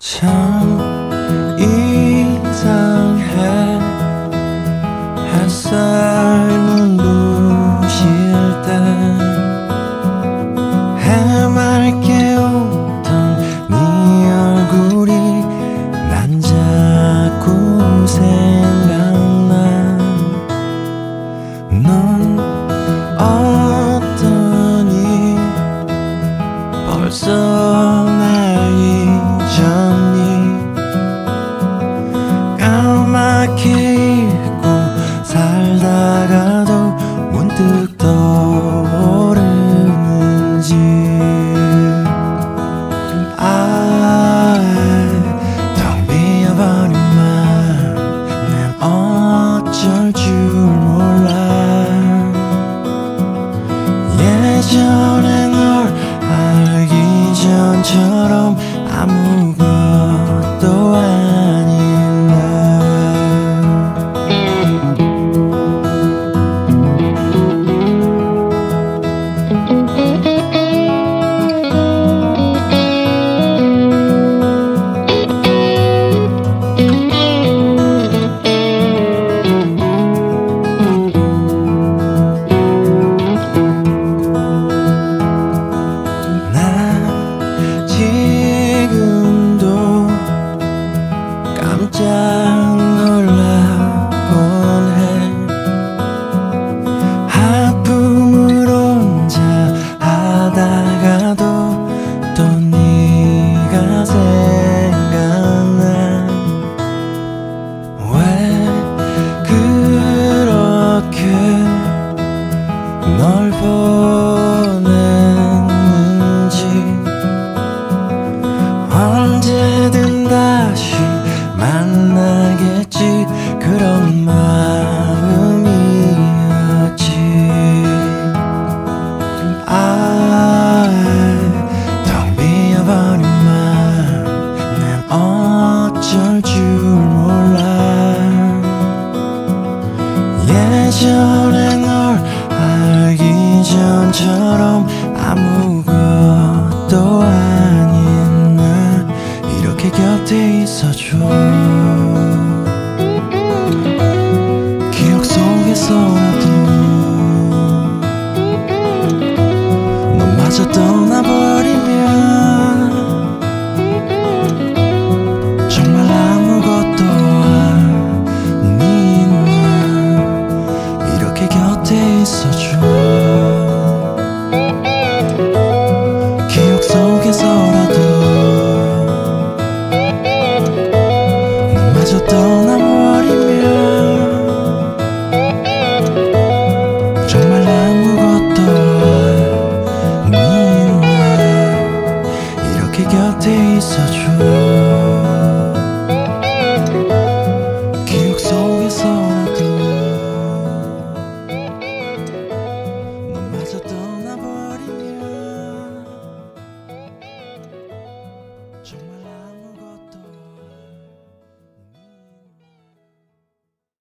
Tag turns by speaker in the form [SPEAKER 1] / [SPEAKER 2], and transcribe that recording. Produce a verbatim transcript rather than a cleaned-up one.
[SPEAKER 1] 참 이상해 햇살 눈부실 때 해맑게 웃던 네 얼굴이 난 자꾸 생각나. 넌 어떠니 벌써 날 잊었니. 까맣게 잊고 살다가도 문득 떠오르는지. 아, 텅 비어버린 맘 난 어쩔 줄 몰라. 예전에 널 알기 전처럼 아무것도 아닌 나. 지금도 깜짝 놀라곤 해. 하품을 혼자 하다가도 또 네가 생각나. 왜 그렇게 널 보냈는지. 언제든 다시 만나겠지 그런 마음이었지. 아, 텅 비어버린 맘 난 어쩔 줄 몰라. 예전에 널 알기 전처럼 아무것도 아닌 이렇게 곁에 있어줘.